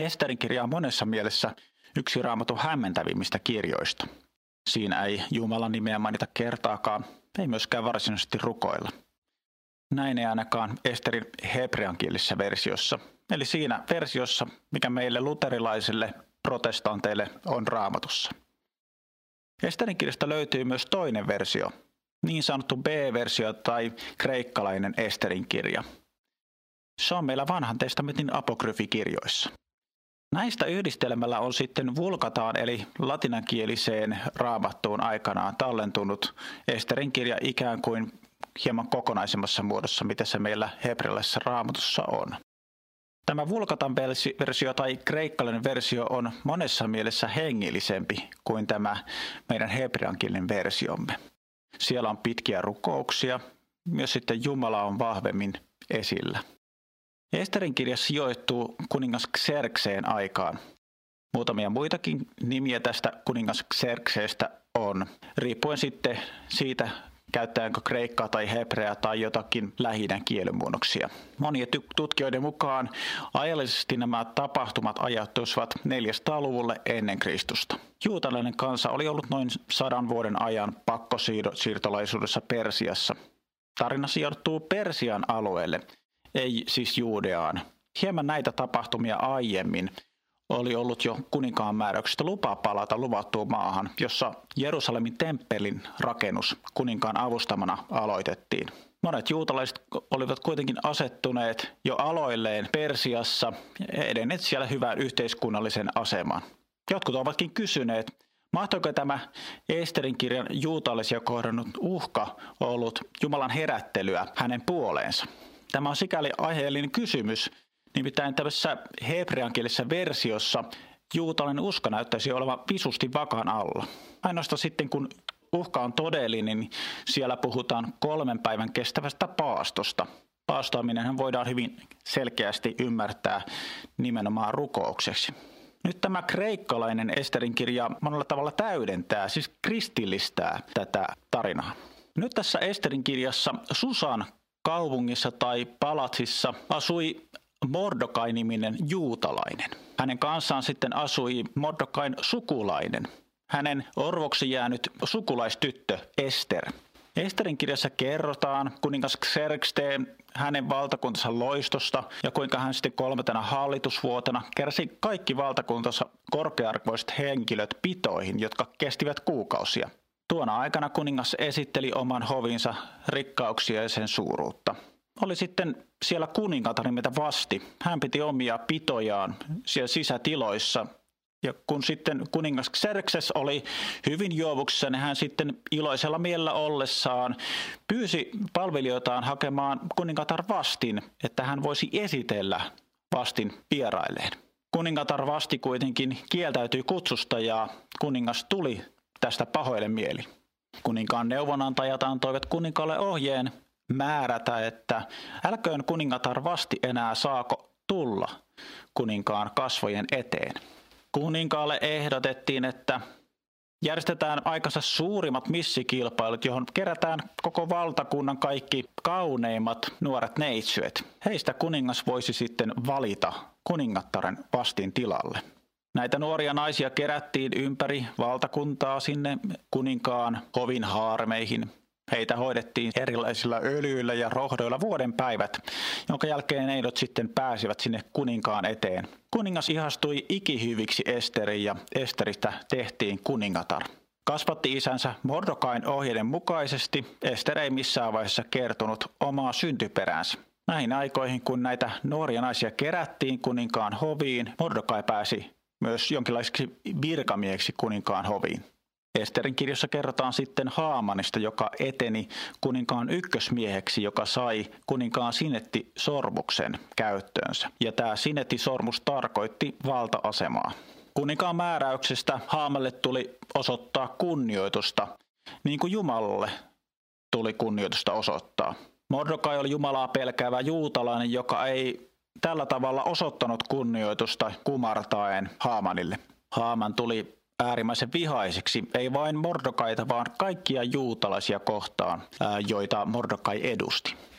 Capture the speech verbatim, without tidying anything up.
Esterin kirja on monessa mielessä yksi Raamatun hämmentävimmistä kirjoista. Siinä ei Jumalan nimeä mainita kertaakaan, ei myöskään varsinaisesti rukoilla. Näin ei ainakaan Esterin hebreankielisessä versiossa, eli siinä versiossa, mikä meille luterilaisille protestanteille on Raamatussa. Esterin kirjasta löytyy myös toinen versio, niin sanottu B-versio tai kreikkalainen Esterin kirja. Se on meillä vanhan testamentin apokryfikirjoissa. Näistä yhdistelmällä on sitten vulgataan eli latinankieliseen Raamattuun aikanaan tallentunut Esterin kirja ikään kuin hieman kokonaisemmassa muodossa, mitä se meillä hebrealaisessa Raamatussa on. Tämä vulgatan versio tai kreikkalainen versio on monessa mielessä hengillisempi kuin tämä meidän hebreankielinen versiomme. Siellä on pitkiä rukouksia, myös sitten Jumala on vahvemmin esillä. Esterin kirja sijoittuu kuningas Xerxeen aikaan. Muutamia muitakin nimiä tästä kuningas Xerxeestä on, riippuen sitten siitä, käyttääkö kreikkaa tai hebreaa tai jotakin lähi-idän kielimuunnoksia. Monien tutkijoiden mukaan ajallisesti nämä tapahtumat ajoittuisivat neljäsataaluvulle ennen Kristusta. Juutalainen kansa oli ollut noin sadan vuoden ajan pakkosiirtolaisuudessa Persiassa. Tarina sijoittuu Persian alueelle, ei siis Juudeaan. Hieman näitä tapahtumia aiemmin oli ollut jo kuninkaan määräyksestä lupa palata luvattuun maahan, jossa Jerusalemin temppelin rakennus kuninkaan avustamana aloitettiin. Monet juutalaiset olivat kuitenkin asettuneet jo aloilleen Persiassa ja edenneet siellä hyvään yhteiskunnallisen asemaan. Jotkut ovatkin kysyneet, mahtoiko tämä Esterin kirjan juutalaisia kohdannut uhka ollut Jumalan herättelyä hänen puoleensa? Tämä on sikäli aiheellinen kysymys, nimittäin tämmöisessä hebreankielisessä versiossa juutalainen usko näyttäisi olevan visusti vakan alla. Ainoastaan sitten kun uhka on todellinen, niin siellä puhutaan kolmen päivän kestävästä paastosta. Paastoaminenhan voidaan hyvin selkeästi ymmärtää nimenomaan rukoukseksi. Nyt tämä kreikkalainen Esterin kirja monella tavalla täydentää, siis kristillistää tätä tarinaa. Nyt tässä Esterin kirjassa Susan kaupungissa tai palatsissa asui Mordokai-niminen juutalainen. Hänen kanssaan sitten asui Mordokain sukulainen, hänen orvoksi jäänyt sukulaistyttö Ester. Esterin kirjassa kerrotaan kuningas Xerxteen hänen valtakuntansa loistosta ja kuinka hän sitten kolmantena hallitusvuotena keräsi kaikki valtakuntansa korkea-arvoiset henkilöt pitoihin, jotka kestivät kuukausia. Tuona aikana kuningas esitteli oman hovinsa rikkauksia ja sen suuruutta. Oli sitten siellä kuningatar nimeltä Vasti. Hän piti omia pitojaan siellä sisätiloissa. Ja kun sitten kuningas Xerxes oli hyvin juovuksissa, niin hän sitten iloisella mielellä ollessaan pyysi palvelijoitaan hakemaan kuningatar Vastin, että hän voisi esitellä Vastin vierailleen. Kuningatar Vasti kuitenkin kieltäytyi kutsusta ja kuningas tuli tästä pahoille mieli. Kuninkaan neuvonantajat antoivat kuninkaalle ohjeen määrätä, että älköön kuningatar Vasti enää saako tulla kuninkaan kasvojen eteen. Kuninkaalle ehdotettiin, että järjestetään aikansa suurimmat missikilpailut, johon kerätään koko valtakunnan kaikki kauneimmat nuoret neitsyet. Heistä kuningas voisi sitten valita kuningattaren Vastin tilalle. Näitä nuoria naisia kerättiin ympäri valtakuntaa sinne kuninkaan hovin haarmeihin. Heitä hoidettiin erilaisilla öljyillä ja rohdoilla vuoden päivät, jonka jälkeen neidot sitten pääsivät sinne kuninkaan eteen. Kuningas ihastui ikihyviksi Esteriin ja Esteristä tehtiin kuningatar. Kasvatti isänsä Mordokain ohjeiden mukaisesti. Ester ei missään vaiheessa kertonut omaa syntyperäänsä. Näihin aikoihin, kun näitä nuoria naisia kerättiin kuninkaan hoviin, Mordokai pääsi myös jonkinlaiseksi virkamieheksi kuninkaan hoviin. Esterin kirjassa kerrotaan sitten Haamanista, joka eteni kuninkaan ykkösmieheksi, joka sai kuninkaan sinettisormuksen käyttöönsä. Ja tämä sinettisormus tarkoitti valta-asemaa. Kuninkaan määräyksestä Haamalle tuli osoittaa kunnioitusta, niin kuin Jumalalle tuli kunnioitusta osoittaa. Mordokai oli Jumalaa pelkäävä juutalainen, joka ei tällä tavalla osoittanut kunnioitusta kumartaen Haamanille. Haaman tuli äärimmäisen vihaiseksi, ei vain Mordokaita, vaan kaikkia juutalaisia kohtaan, joita Mordokai edusti.